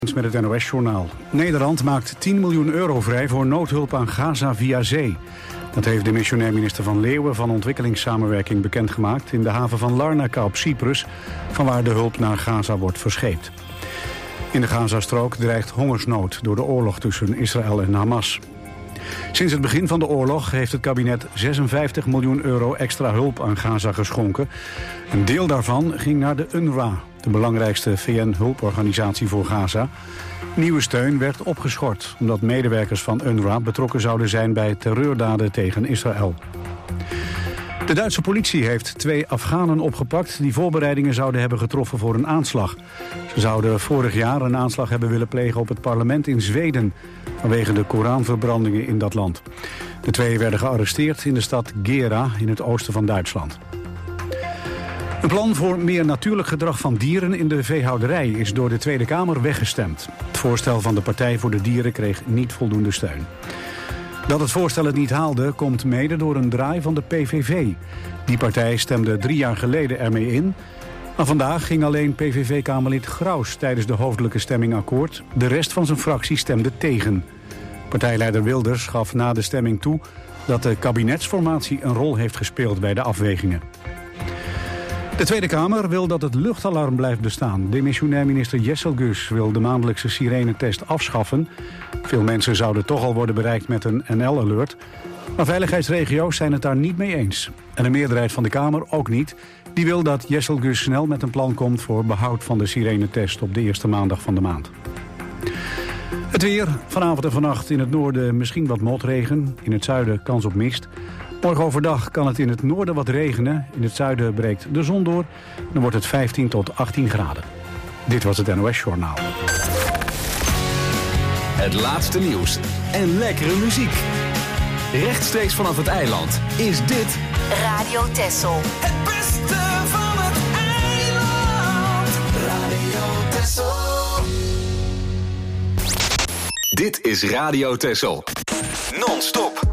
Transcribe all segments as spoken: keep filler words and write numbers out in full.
Met het N O S-journaal. Nederland maakt tien miljoen euro vrij voor noodhulp aan Gaza via zee. Dat heeft de missionair minister Van Leeuwen van ontwikkelingssamenwerking bekendgemaakt in de haven van Larnaca op Cyprus, vanwaar de hulp naar Gaza wordt verscheept. In de Gazastrook dreigt hongersnood door de oorlog tussen Israël en Hamas. Sinds het begin van de oorlog heeft het kabinet zesenvijftig miljoen euro extra hulp aan Gaza geschonken. Een deel daarvan ging naar de U N R W A, de belangrijkste V N-hulporganisatie voor Gaza. Nieuwe steun werd opgeschort, omdat medewerkers van U N R W A betrokken zouden zijn bij terreurdaden tegen Israël. De Duitse politie heeft twee Afghanen opgepakt die voorbereidingen zouden hebben getroffen voor een aanslag. Ze zouden vorig jaar een aanslag hebben willen plegen op het parlement in Zweden, vanwege de Koranverbrandingen in dat land. De twee werden gearresteerd in de stad Gera in het oosten van Duitsland. Een plan voor meer natuurlijk gedrag van dieren in de veehouderij is door de Tweede Kamer weggestemd. Het voorstel van de Partij voor de Dieren kreeg niet voldoende steun. Dat het voorstel het niet haalde komt mede door een draai van de P V V. Die partij stemde drie jaar geleden ermee in. Maar vandaag ging alleen P V V-kamerlid Graus tijdens de hoofdelijke stemming akkoord. De rest van zijn fractie stemde tegen. Partijleider Wilders gaf na de stemming toe dat de kabinetsformatie een rol heeft gespeeld bij de afwegingen. De Tweede Kamer wil dat het luchtalarm blijft bestaan. Demissionair minister Jesselgus wil de maandelijkse sirenetest afschaffen. Veel mensen zouden toch al worden bereikt met een N L-alert. Maar veiligheidsregio's zijn het daar niet mee eens. En de meerderheid van de Kamer ook niet. Die wil dat Jesselgus snel met een plan komt voor behoud van de sirenetest op de eerste maandag van de maand. Het weer, vanavond en vannacht in het noorden misschien wat motregen. In het zuiden kans op mist. Morgen overdag kan het in het noorden wat regenen. In het zuiden breekt de zon door. Dan wordt het vijftien tot achttien graden. Dit was het N O S-journaal. Het laatste nieuws en lekkere muziek. Rechtstreeks vanaf het eiland is dit Radio Texel. Het beste van het eiland. Radio Texel. Dit is Radio Texel. Non-stop.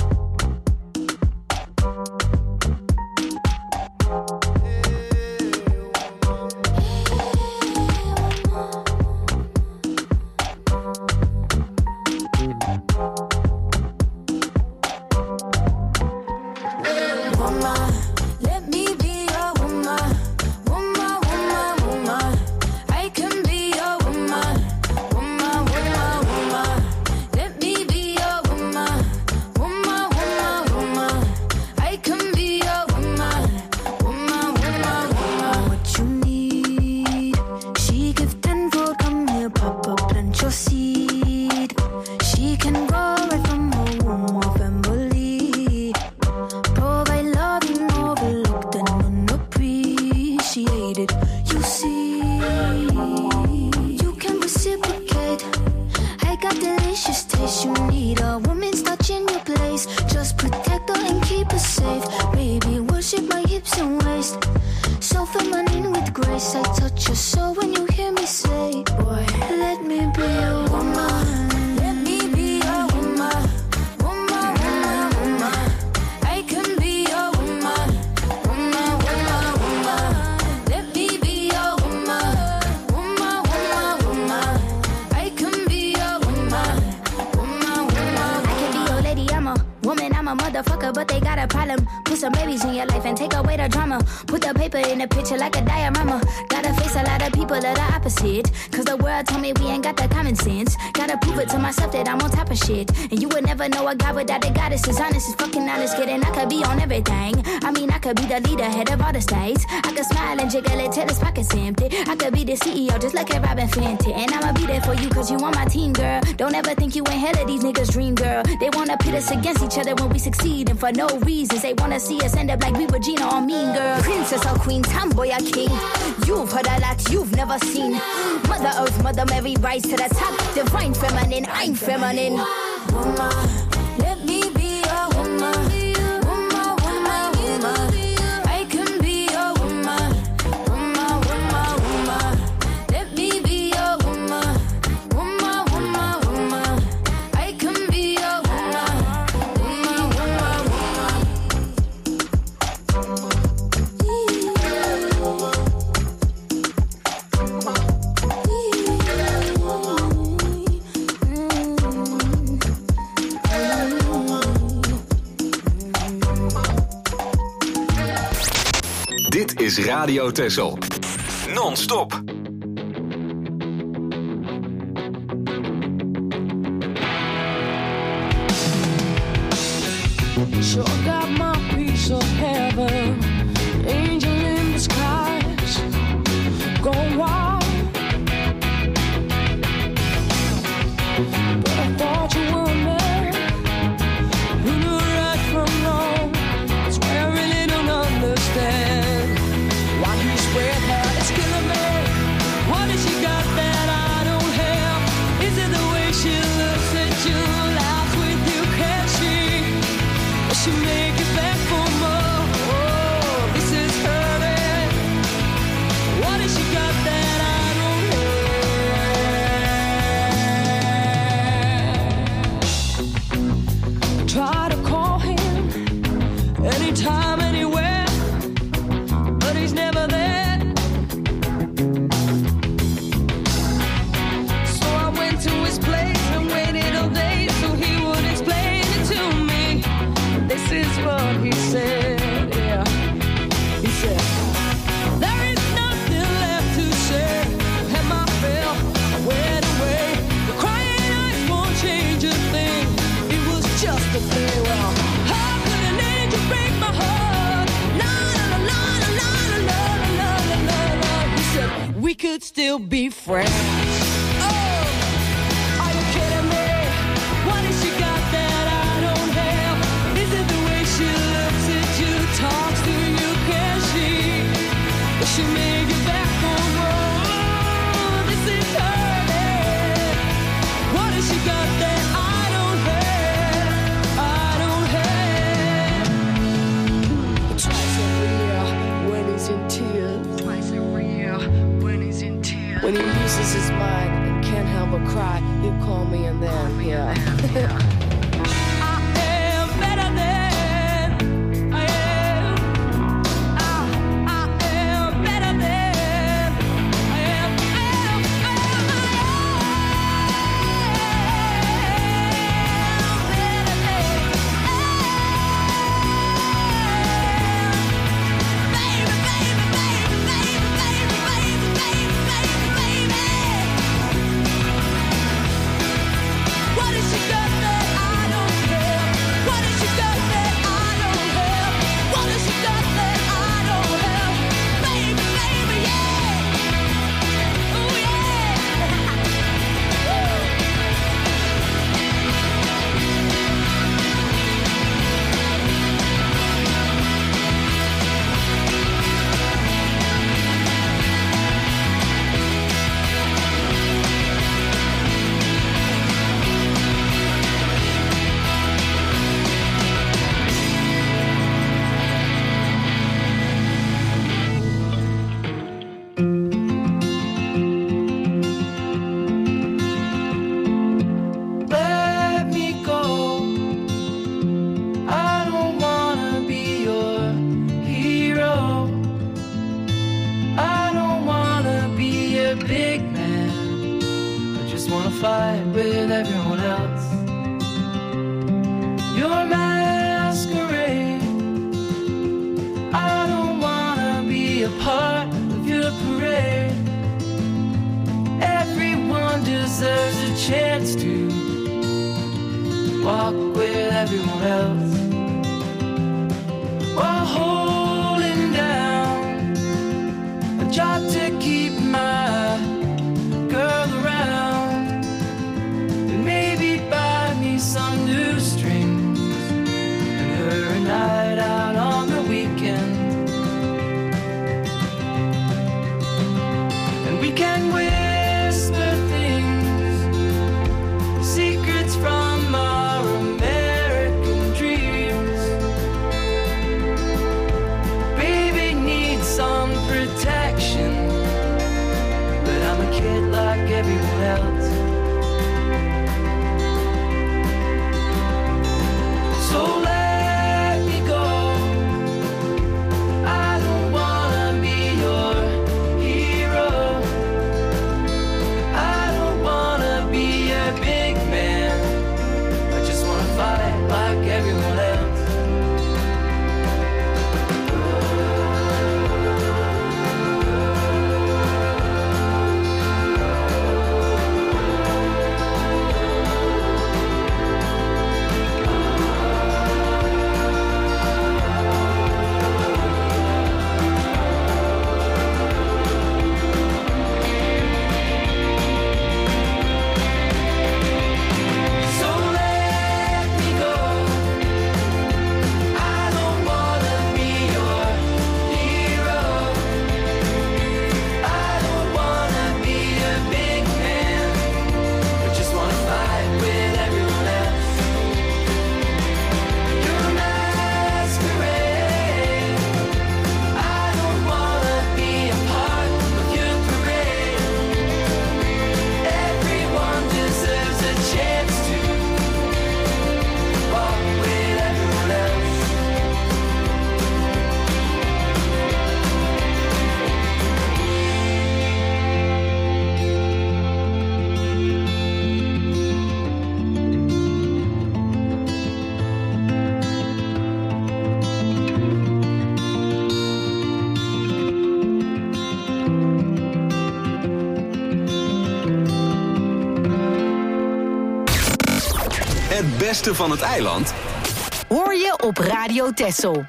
Against each other when we succeed, and for no reasons they wanna see us end up like we were Gina or Mean Girl. Princess or queen, tomboy or king, you've heard a lot you've never seen. Mother Earth, Mother Mary, rise to the top. Divine feminine, I'm feminine. Woman, let me be a woman. Woman, woman, woman. I can be a woman. Woman, woman, woman. Let me be a woman. Woman, woman, woman. I can be a woman. Woman, woman, woman. is Radio Texel. Non-stop. Sure got my piece of heaven, angel in the skies, go wild. But I thought you were a man who knew right from wrong. That's why I really don't understand why you spread her. It's killing me. What has she got that I don't have? Is it the way she looks at you, laughs with you? Can she? Will she make it back for more? Oh, this is hurting. What has she got that I don't have? Try to call him anytime, anywhere, but he's never there. So I went to his place and waited all day so he would explain it to me. This is what he said, yeah. He said, there is nothing left to say. Have my fill, I went away. The crying eyes won't change a thing. It was just a play. Well, how could an angel break my heart? La la la la la la la la la la. He said, we could still be friends. Oh, are you kidding me? What has she got that I don't have? Is it the way she looks at you, talks to you? Can she? Will she make it back for more? This is hurting. What has she got that I don't have? I don't have. Twice every year when he's in tears. Twice every year when he's in tears. When he loses his mind and can't help but cry, he'll call me and then, yeah. I am better than I am. I, I am better than I am. I am, I am, I am better than I am. Baby, baby, baby, baby, baby, baby, baby, baby, baby. What has she got that I don't have? What has she got that I don't have? What has she got that I don't have? Baby, baby, yeah. Oh, yeah. Let me go. I don't wanna be your hero. I don't wanna be a big man. I just wanna fight with everyone else. Your masquerade. I don't wanna be a part of your parade. Everyone deserves a chance to walk with everyone else while holding down a job to keep my girl around and maybe buy me some new strings and her a night out on the weekend. And we can whisper things, secrets from our American dreams. Het beste van het eiland hoor je op Radio Texel.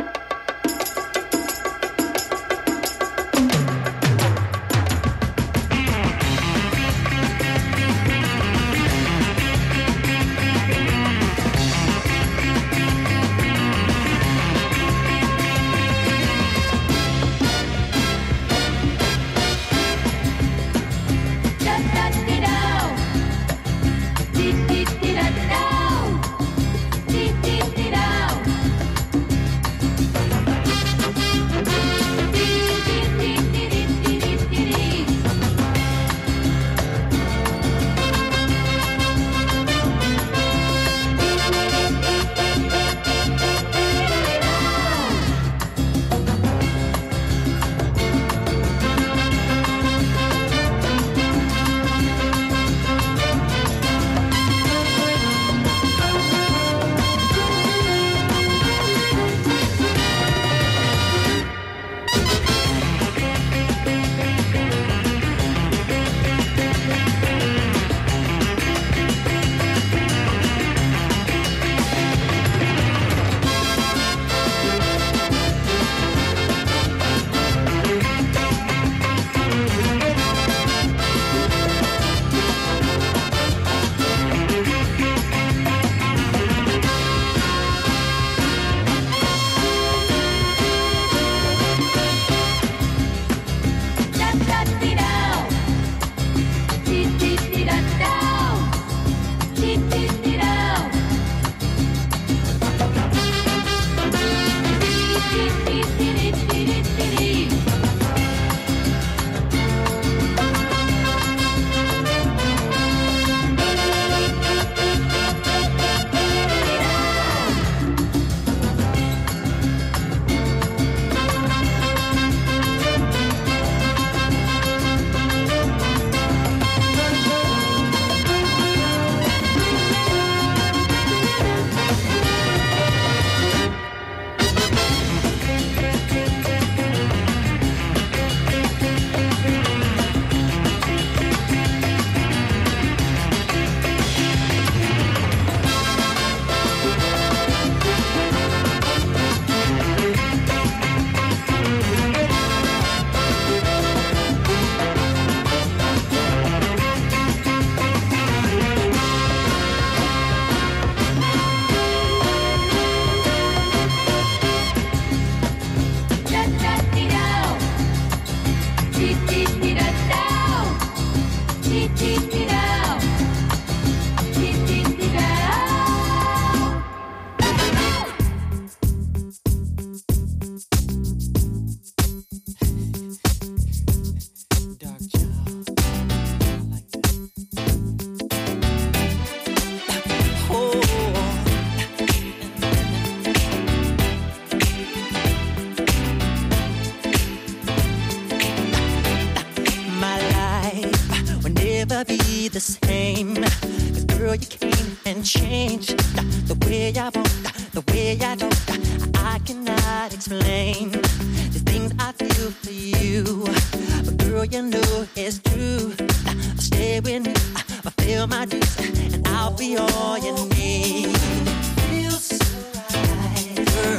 The same, 'cause girl, you came and changed the way I walk, the way I talk. I cannot explain the things I feel for you, but girl, you know it's true. I'll stay with you, I'll feel my dreams, and I'll be all you need. Feels so right, girl.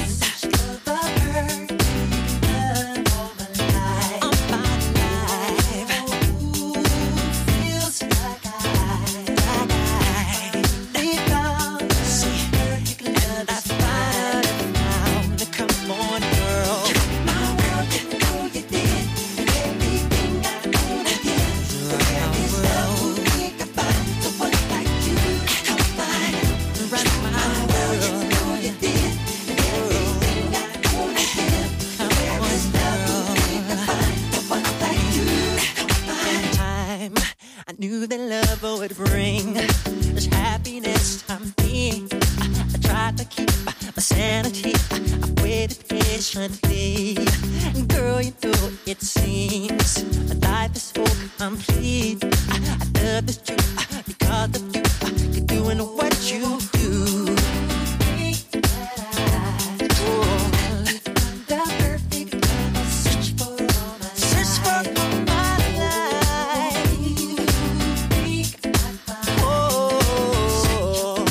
Would bring this happiness to me. I, I tried to keep my sanity. I waited patiently. Girl, you know it seems life is so complete. I, I love this truth because of you. You're doing what you do. Oh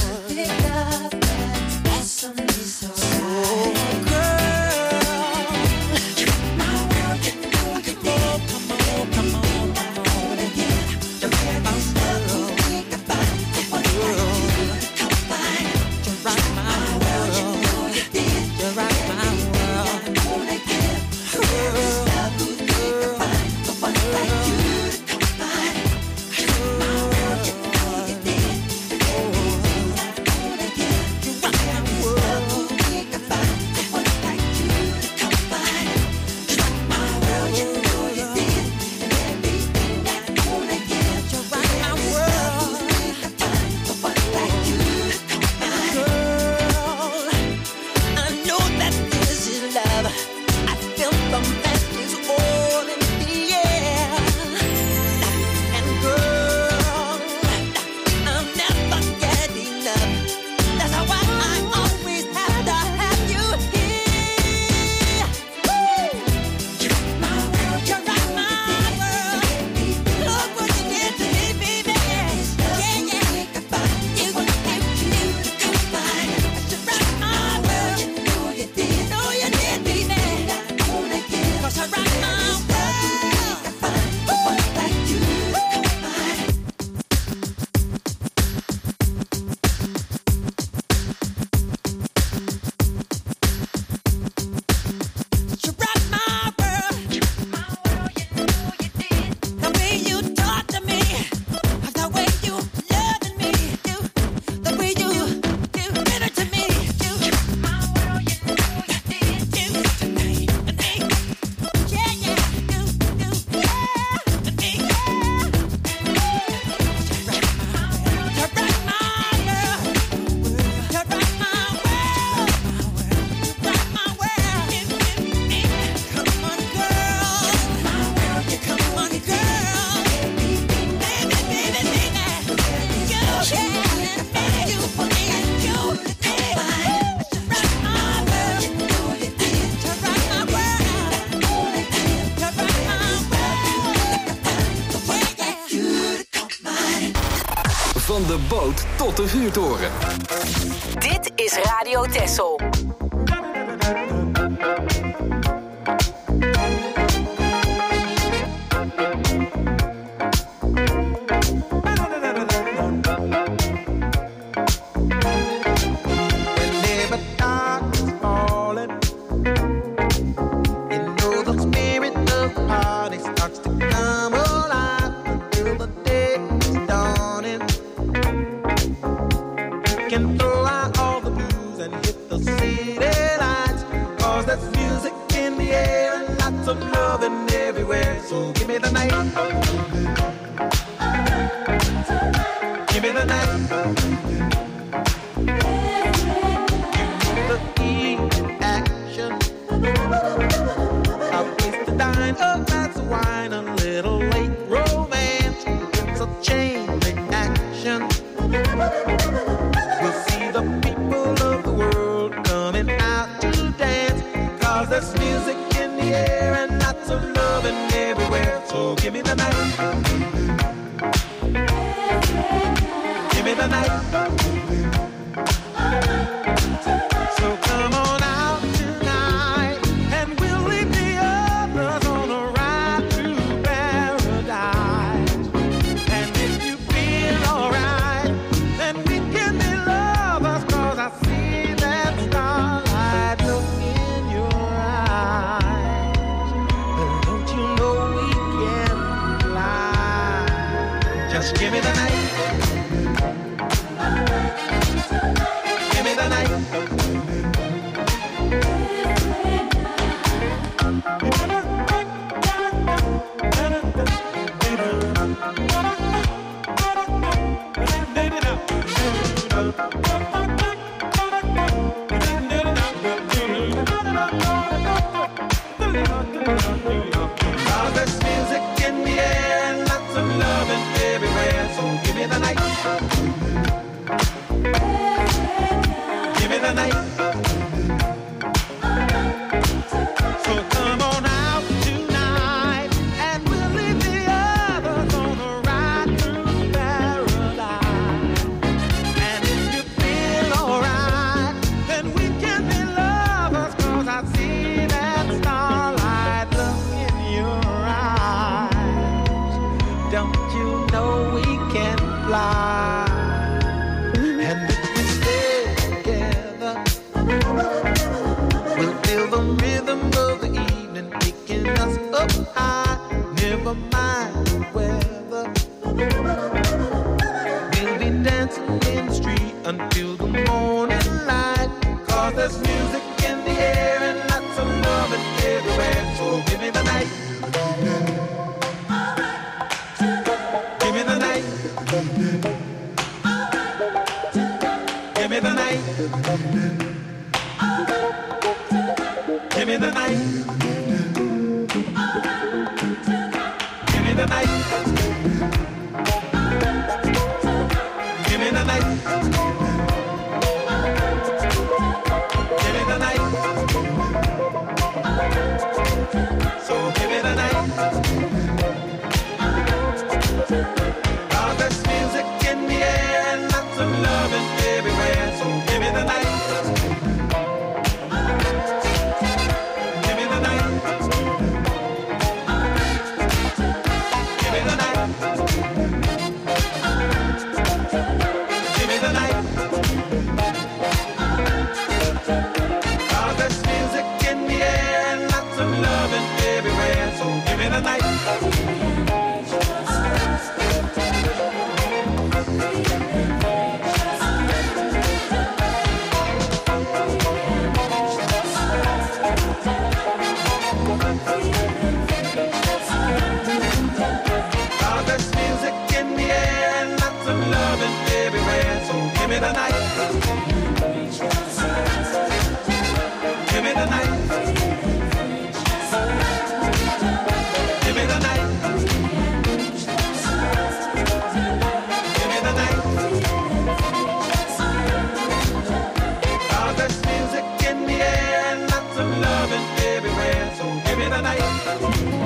Van de boot tot de vuurtoren. Dit is Radio Texel. So give me the night. Give me the night. Give me the key action. I'll waste the dime, a glass of wine, a little late romance. It's a chain reaction. We'll see the people of the world coming out to dance. Cause there's music in the air and lots of loving everywhere. So give me the night. Give me the night. So come on out tonight and we'll leave the others on a ride through paradise. And if you feel alright, then we can be lovers. Cause I see that starlight look in your eyes. But don't you know we can fly? Just give me the night. Give me the night. Cause there's music in the air and lots of loving everywhere. So give me the night. Give me the night. So come on out tonight and we'll leave the others on a ride through paradise. And if you feel alright, then we can be lovers. Cause I see that starlight look in your eyes. Don't you know we can fly? And if we stay together, we'll feel the rhythm of the evening picking us up high. Never mind the weather. We'll be dancing in the street until the morning light. Cause there's music in the air and lots of loving everywhere. So give me the night. Give me the night. Give me the night. Give me the night. Give me the night. Give me the night. Give me the night. So give me the night. Cause there's music in the air and lots of loving everywhere. So give me the night. Give me the night. Give me the night. Give me the night. Cause there's music in the air and lots of loving everywhere. So give me the night. Cause there's music in the air and lots of loving everywhere. So give me the night. Give me the night. Give me the night. Give me the night. Cause there's music in the air and lots of loving everywhere. So give me the night.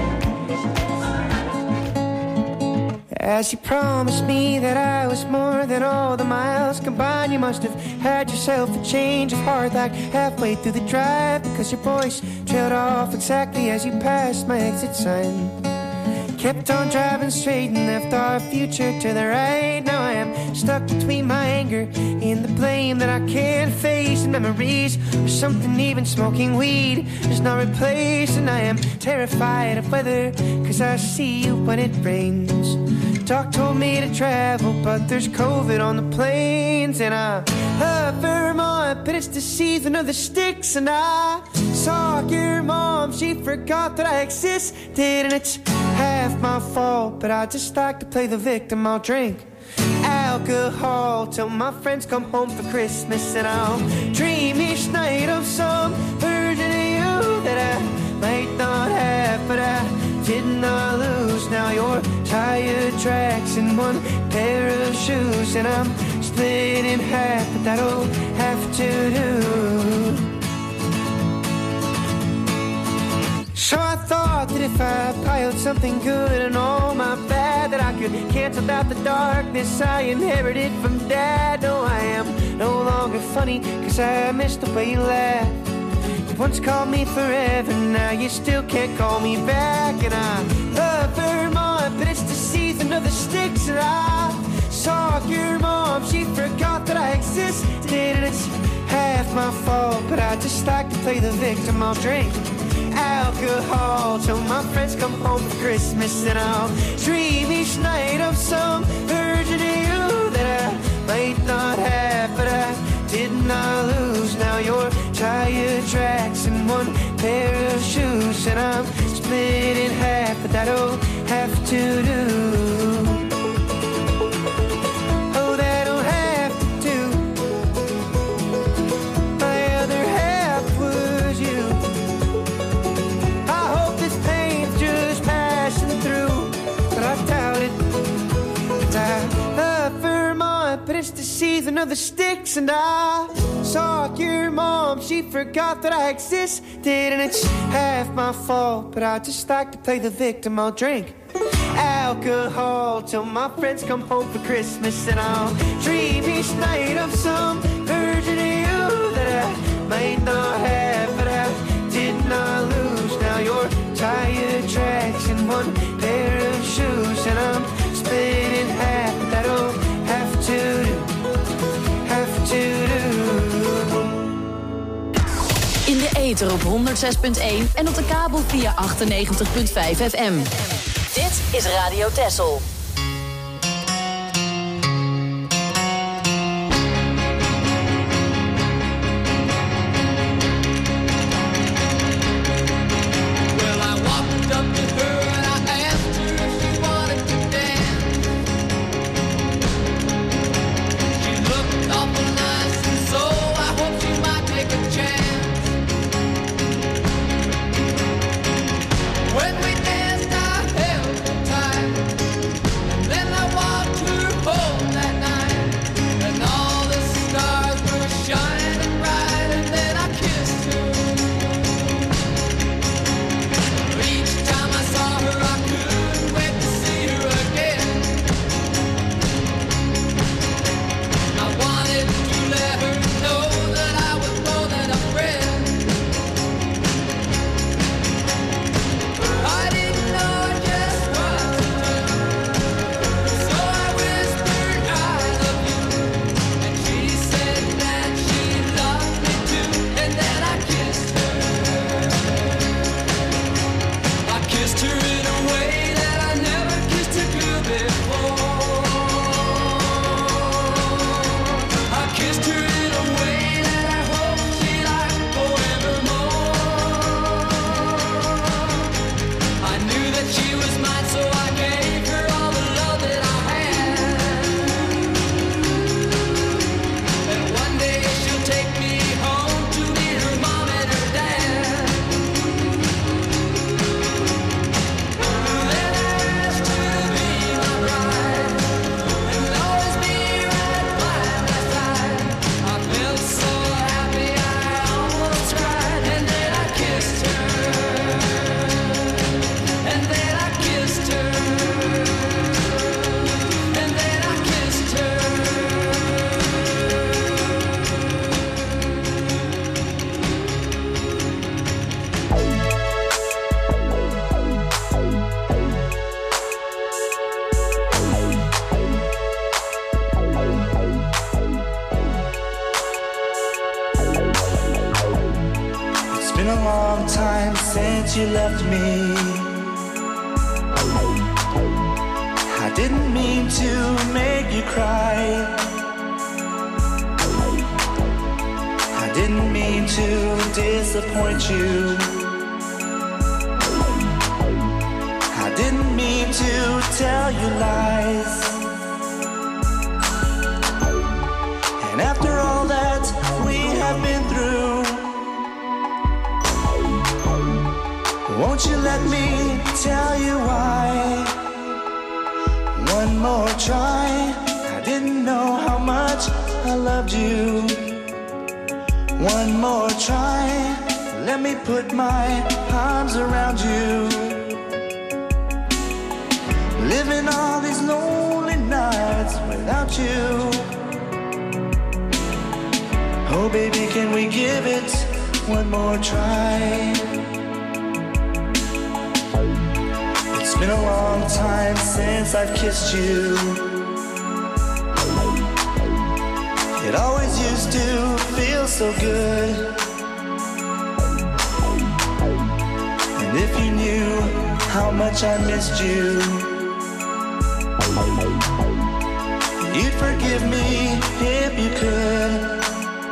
As you promised me that I was more than and all the miles combined, you must have had yourself a change of heart like halfway through the drive, because your voice trailed off exactly as you passed my exit sign. Kept on driving straight and left our future to the right. Now I am stuck between my anger and the blame that I can't face, and memories or something even smoking weed does not replace. And I am terrified of weather, cause I see you when it rains. Doc told me to travel, but there's COVID on the planes. And I love Vermont, but it's the season of the sticks. And I saw your mom, she forgot that I existed, and it's half my fault, but I just like to play the victim. I'll drink alcohol till my friends come home for Christmas, and I'll dream each night of some version of you that I might not have, but I did not lose. Now your tire tracks in one pair of shoes, and I'm split in half, but that'll have to do. So I thought that if I piled something good and all my bad, that I could cancel out the darkness I inherited from Dad. No, I am no longer funny, cause I missed the way you laughed. You once called me forever, now you still can't call me back. And I love Vermont, but it's the season of the sticks. And I saw your mom, she forgot that I existed, and it's half my fault, but I just like to play the victim. I'll drink alcohol till my friends come home for Christmas, and I'll dream each night of some version of you that I might not have, but I did not lose. Now your tire tracks in one pair of shoes, and I'm split in half, but that'll have to do. Oh, that'll have to do. My other half was you. But it's the season of the sticks, and I saw your mom, she forgot that I existed, and it's half my fault, but I just like to play the victim. I'll drink alcohol till my friends come home for Christmas, and I'll dream each night of some version of you that I might not have, but I did not lose. Now your tire tracks in one pair of shoes, and I'm split in half, but that'll have to do, have to do. In de ether op honderd zes punt één en op de kabel via achtennegentig punt vijf F M. Dit is Radio Texel. When we danced, I held her tight. time since you left me. I didn't mean to make you cry. I didn't mean to disappoint you. I didn't mean to tell you lies. And after all that we have been through, won't you let me tell you why? One more try. I didn't know how much I loved you. One more try. Let me put my arms around you. Living all these lonely nights without you. Oh baby, can we give it one more try? It's been a long time since I've kissed you. It always used to feel so good. And if you knew how much I missed you, you'd forgive me if you could.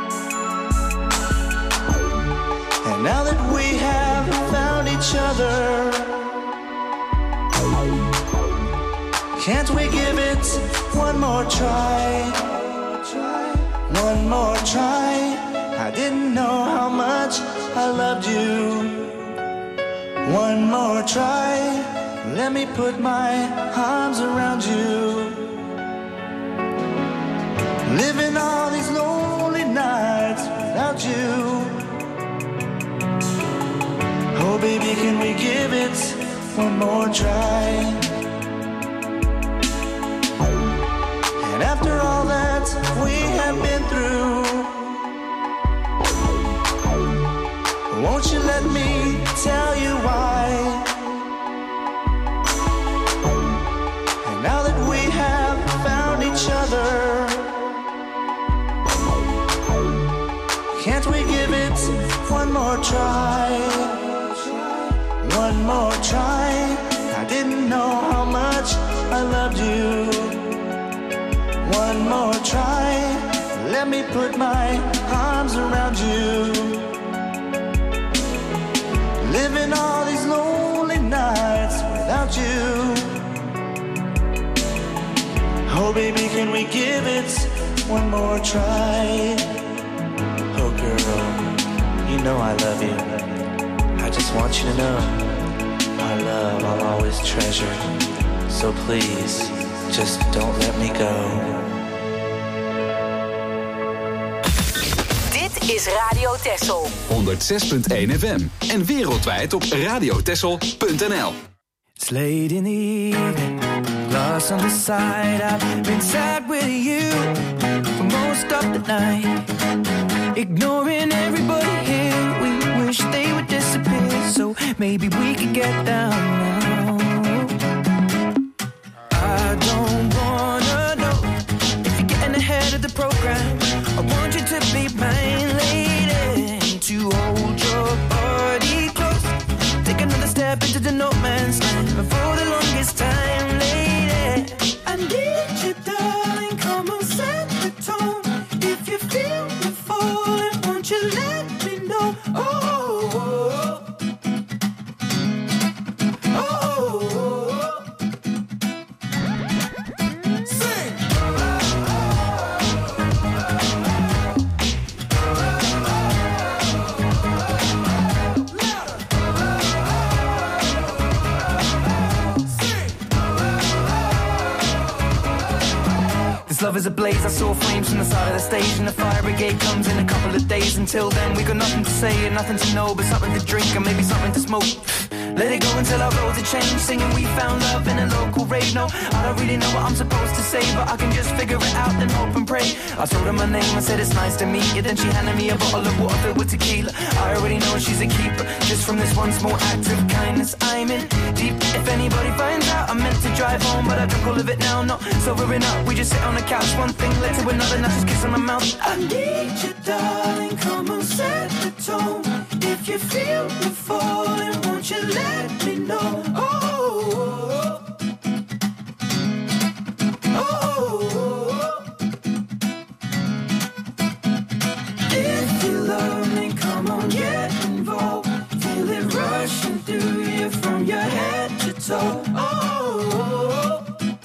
And now that we have found each other, can't we give it one more try? One more try. I didn't know how much I loved you. One more try. Let me put my arms around you. Living all these lonely nights without you. Oh baby, can we give it one more try? And after all that we have been through, won't you let me tell you why? And now that we have found each other, can't we give it one more try? One more try. I didn't know how much I loved you. One more try. Let me put my arms around you. Living all these lonely nights without you. Oh baby, can we give it one more try? Oh girl, you know I love you. I just want you to know our love I'll always treasure. So please, just don't let me go. Dit is Radio Texel. honderd zes punt één F M. En wereldwijd op radiotexel punt n l. It's late in the evening, lost on the side. I've been sad with you for most of the night. Ignoring everybody here, we wish they would disappear. So maybe we could get down now. I don't wanna know if you're getting ahead of the program. I want you to be my lady, to hold your body close. Take another step into the no man's land. For the longest time, lady, I need you, darling. Come on, set the tone. If you feel me falling, won't you let me know? Oh, oh, oh. Love is ablaze, I saw flames from the side of the stage, and the fire brigade comes in a couple of days. Until then we got nothing to say and nothing to know, but something to drink and maybe something to smoke. Let it go until our roads are changed, singing we found love in a local rave. No, I don't really know what I'm supposed to say, but I can just figure it out and hope and pray. I told her my name, I said it's nice to meet you. Then she handed me a bottle of water filled with tequila. I already know she's a keeper, just from this one small act of kindness. I'm in deep, if anybody finds out. I meant to drive home, but I drunk all of it now. Not sobering up, we just sit on the couch. One thing led to another, now just kiss on my mouth. I need you, darling, come on, set the tone. If If you feel me falling, won't you let me know? Oh, oh, oh. If you love me, come on, get involved. Feel it rushing through you from your head to toe. Oh, oh, oh.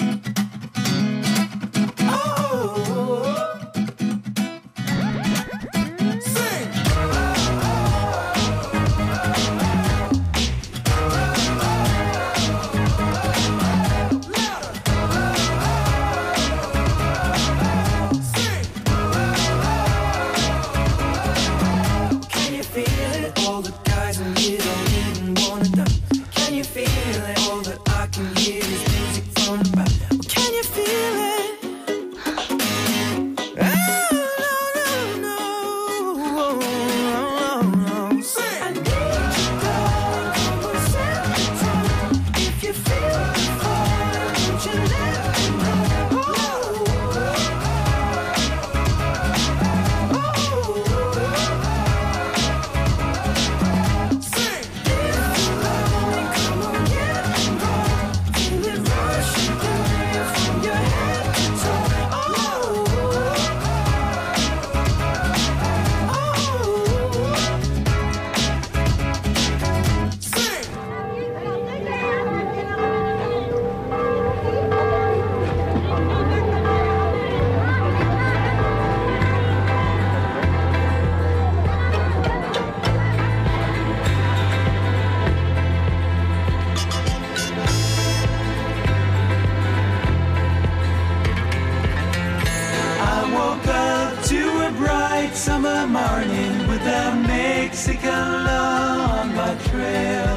Summer morning with a Mexican law on my trail.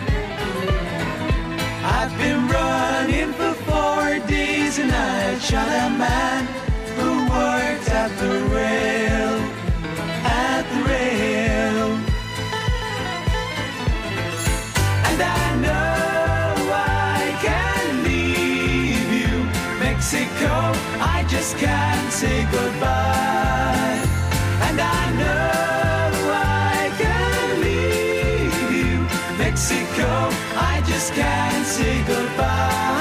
I've been running for four days and I shot a man who worked at the rail, at the rail. And I know I can leave you, Mexico, I just can't say goodbye. And I know I can leave you, Mexico, I just can't say goodbye.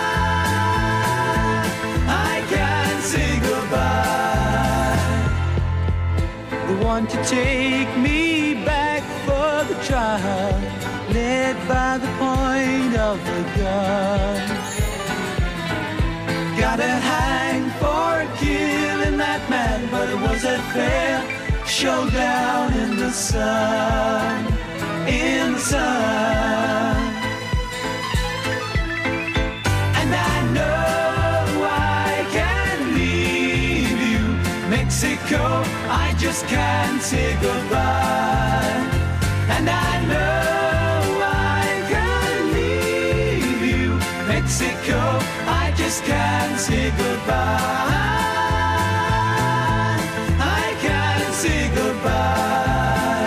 I can't say goodbye. They want to take me back for the trial, led by the point of the gun. Gotta hang for killing that man, but it was a fair showdown in the sun, in the sun. And I know I can leave you, Mexico, I just can't say goodbye. And I know I can leave you, Mexico, I just can't say goodbye. I can't say goodbye.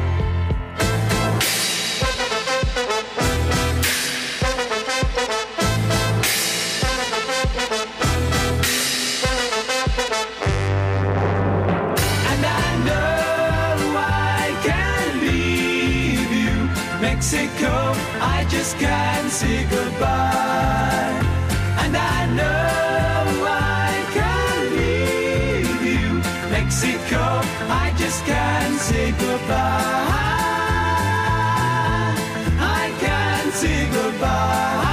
And I know I can leave you, Mexico, I just can't say goodbye. And I know I can leave you, Mexico, I just can't say goodbye. I can't say goodbye.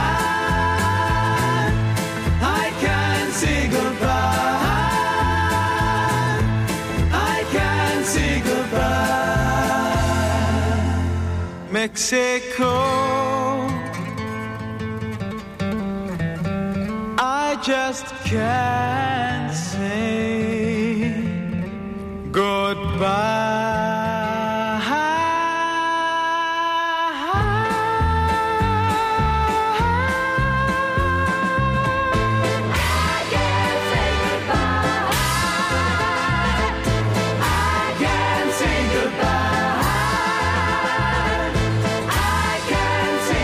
I can't say goodbye. I can't say goodbye. Mexico, I just can't say goodbye.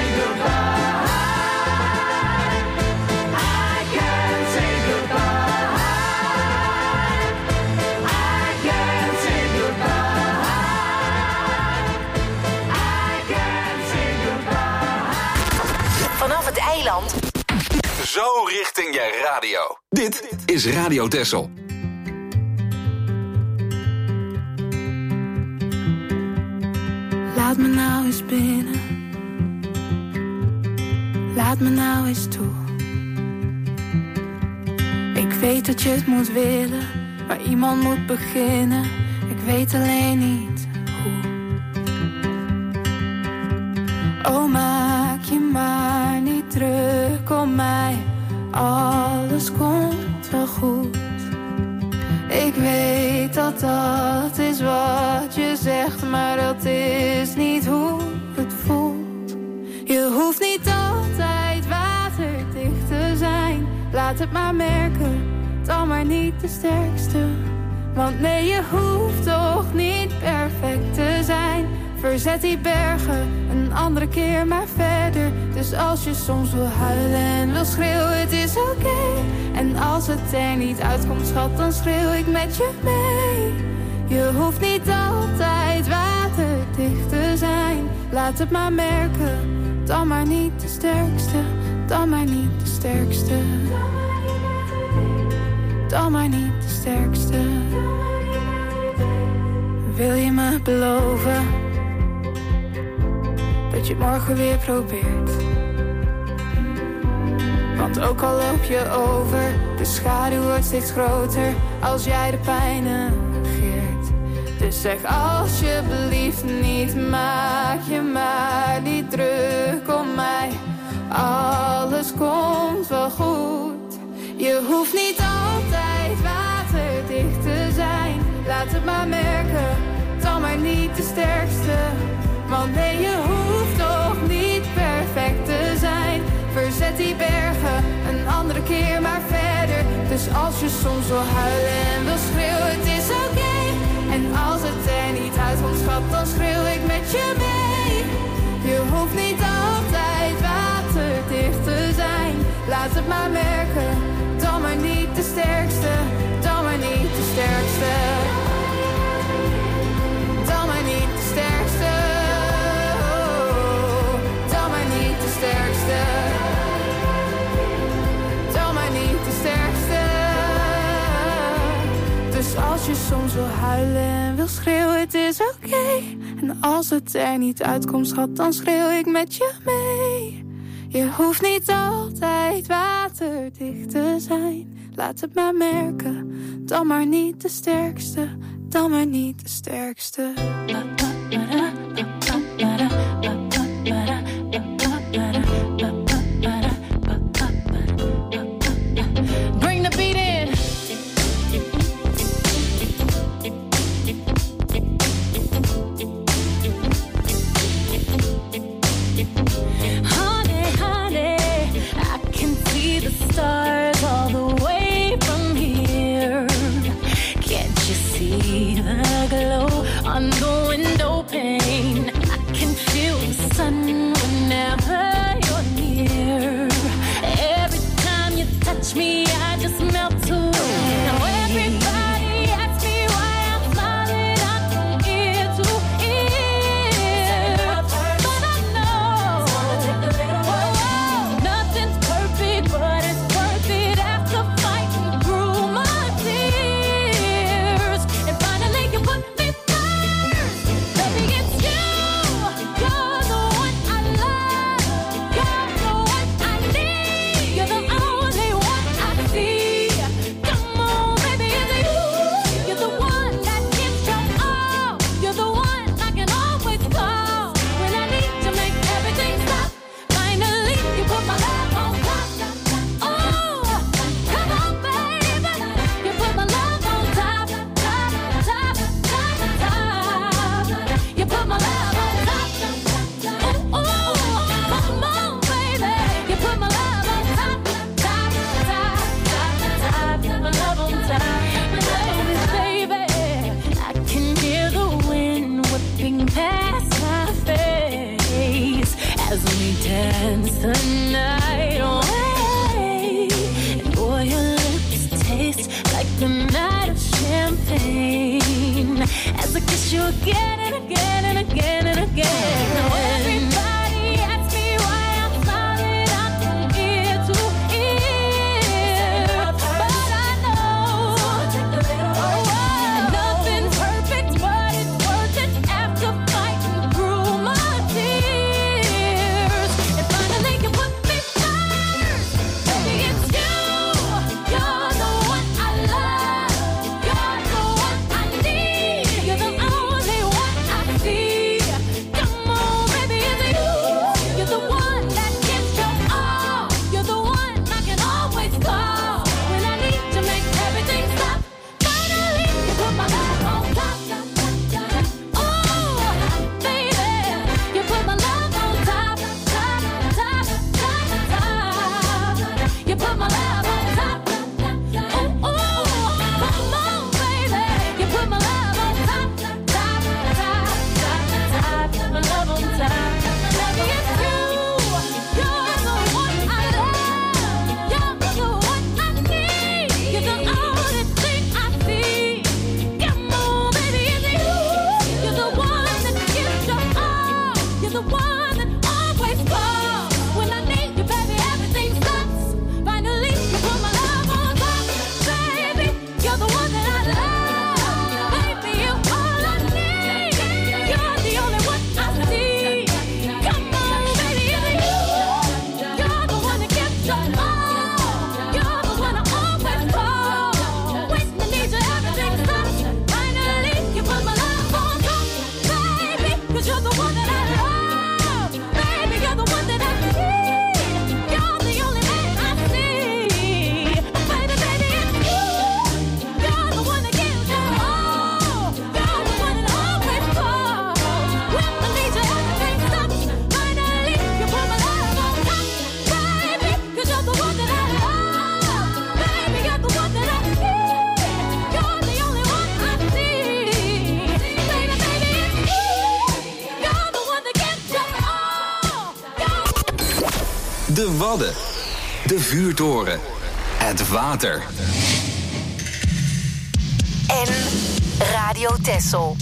Goodbye. vind jij radio? Dit is Radio Texel. Laat me nou eens binnen. Laat me nou eens toe. Ik weet dat je het moet willen, maar iemand moet beginnen. Ik weet alleen niet hoe. Oh, maak je maar niet druk om mij. Alles komt wel goed. Ik weet dat dat is wat je zegt, maar dat is niet hoe het voelt. Je hoeft niet altijd waterdicht te zijn. Laat het maar merken, dan maar niet de sterkste. Want nee, je hoeft toch niet perfect te zijn. Verzet die bergen, een andere keer maar verder. Dus als je soms wil huilen en wil schreeuwen, het is oké. Okay. En als het er niet uitkomt, schat, dan schreeuw ik met je mee. Je hoeft niet altijd waterdicht te zijn. Laat het maar merken, dan maar niet de sterkste. Dan maar niet de sterkste. Dan maar niet de sterkste. Wil je me beloven dat je het morgen weer probeert? Want ook al loop je over, de schaduw wordt steeds groter als jij de pijn negeert. Dus zeg alsjeblieft niet, maak je maar niet druk om mij. Alles komt wel goed. Je hoeft niet altijd waterdicht te zijn. Laat het maar merken, dan maar niet de sterkste. Want nee, je hoeft toch niet perfect te zijn. Verzet die bergen, een andere keer maar verder. Dus als je soms wil huilen en wil schreeuwen, het is oké. Okay. En als het er niet uitkomt, schat, dan schreeuw ik met je mee. Je hoeft niet altijd waterdicht te zijn. Laat het maar merken, dan maar niet de sterkste. Dan maar niet de sterkste. Dan maar niet de sterkste. Dan maar niet de sterkste. Dan maar niet de sterkste. Dus als je soms wil huilen en wil schreeuwen, het is oké. Okay. En als het er niet uitkomt, schat, dan schreeuw ik met je mee. Je hoeft niet altijd waterdicht te zijn. Laat het maar merken, dan maar niet de sterkste. Dan maar niet de sterkste. Bring the beat in. Honey, honey, I can see the stars all the way from here. Can't you see the glow on the window pane? I can feel the sun whenever you're near. Every time you touch me, I just melt away. Now everybody asks me why I'm smiling out from ear to ear. But I know, whoa, nothing's perfect, but it's worth it after fighting through my tears. And finally you put me first. Baby, it's you. You're the one I love. You're the one I need. You're the only one I see. Come on, baby, it's you. You're the one that gives your all. You're the one I can always call when I need to make everything stop. Finally, you put my love on top. Oh, come on, baby. You put my love on top, top, top, top, top. You put my love on top. Oh, oh, come on, baby. You put my love on top, top, top, top, top. Put my love on top. Baby, I can hear the wind whipping past my face as we dance the night away. And boy, your lips taste like the night of champagne as I kiss you again and again and again and again. Now everybody asks me why I'm smiling out from ear to ear. De Wadden. De vuurtoren. Het water. En Radio Texel.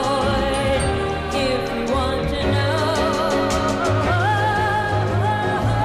If you want to know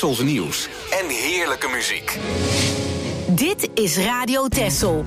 Tessels nieuws en heerlijke muziek. Dit is Radio Tessel.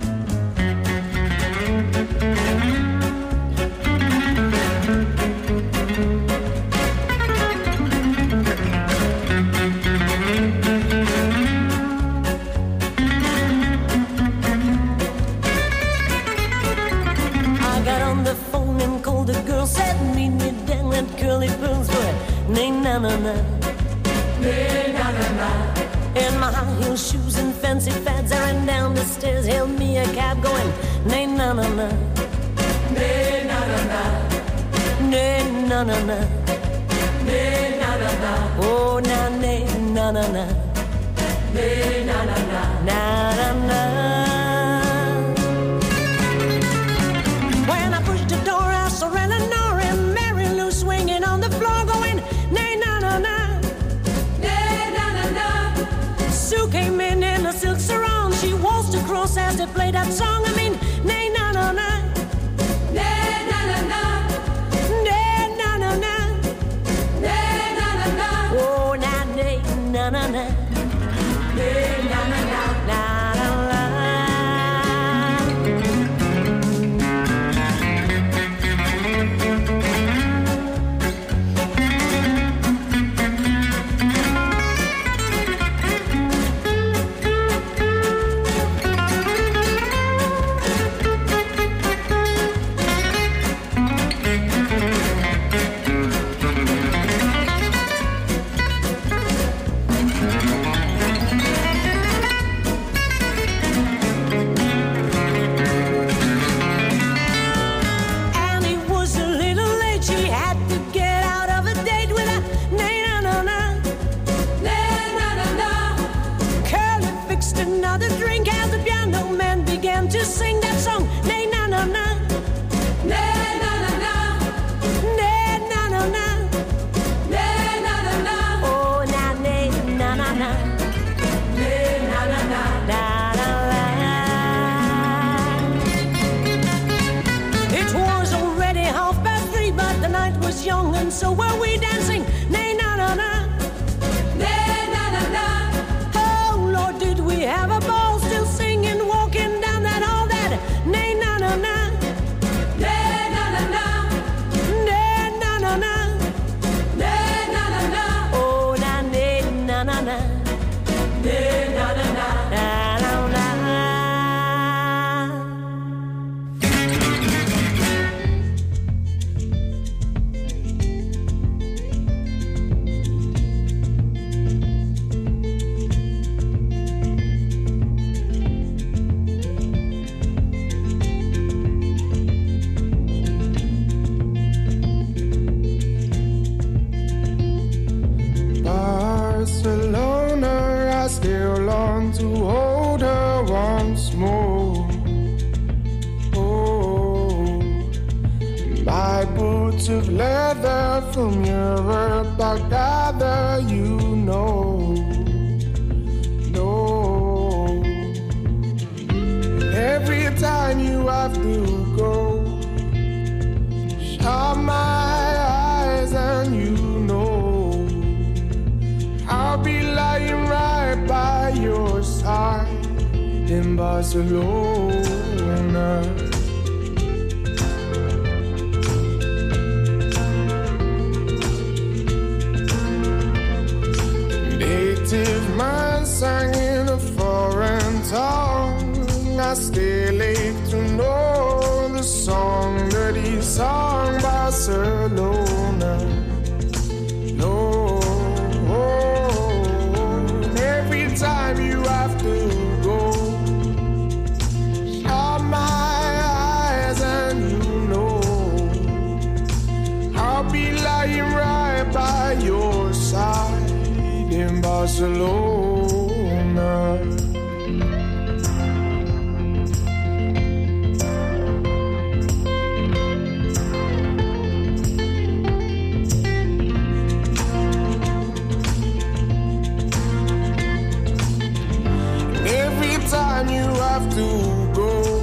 Said meet me down at Curly Pearl's boy. Nay na na na, nay na na na. In my high heel shoes and fancy fads, I ran down the stairs, hailed me a cab going. Nay na na na, nay na na na, nay na na na, nay na na na. Oh na nay na na na, nay na na na, na na na. When I pushed the door, I saw Eleanor and Mary Lou swinging on the floor, going nay na na na, nay na na na. Sue came in in a silk sarong. She waltzed across as they played that song. I mean, nay na na na, nay na na na, nay na na na, nay na na na. Oh na nay na na na, nay na na na, na na na. To sing that song, nay na na na, nay na na na, nay na na na, nay na na na. Oh na nay na na na, nay na na na, na na na. It was already half past three, but the night was young, and so were we dancing. Nay na na na, nay na na na. Oh Lord, did we have a ball? Still singing, walking down that hall. That nay na na na, nay na na na, nay na na na, nay na na na. Oh na nay na na na, nay na na na, na na na. Barcelona, I still long to hold her once more. Oh, my boots of leather from Europe, I gather you know. No, every time you have to go, shut my eyes and you know I'll be lying right by your side in Barcelona. Native man sang in a foreign tongue. I still ache to know the song that he sang, Barcelona. No, every time you have to go, shut my eyes and you know I'll be lying right by your side in Barcelona. Time you have to go,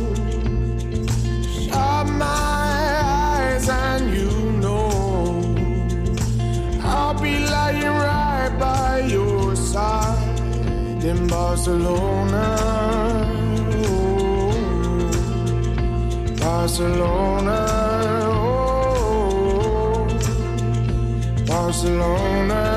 shut my eyes and you know I'll be lying right by your side Barcelona, oh, Barcelona, oh, Barcelona,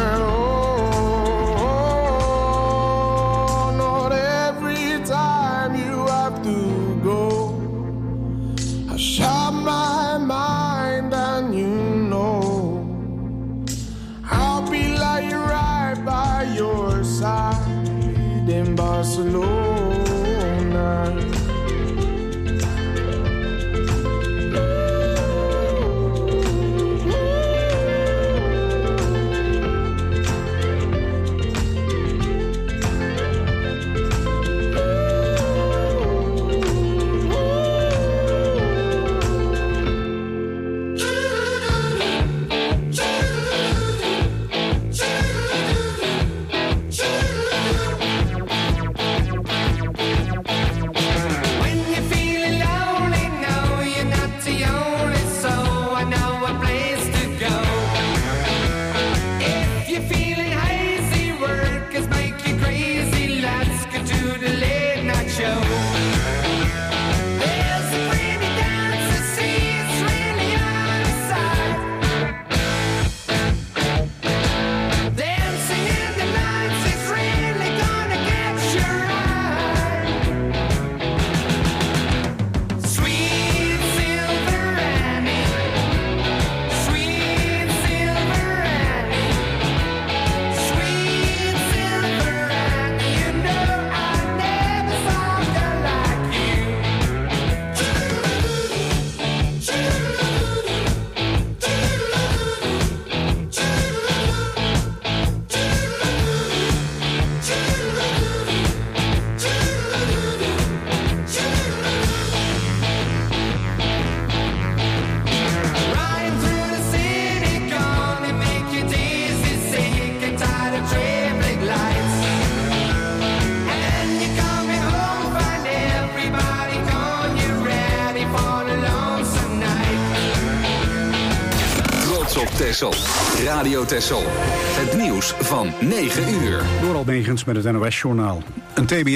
oh, not every time you have to go. I shut my mind and you know I'll be lying right by your side in Barcelona. Texel. Radio Texel. Het nieuws van negen uur. Door Almegens met het N O S-journaal. Een T B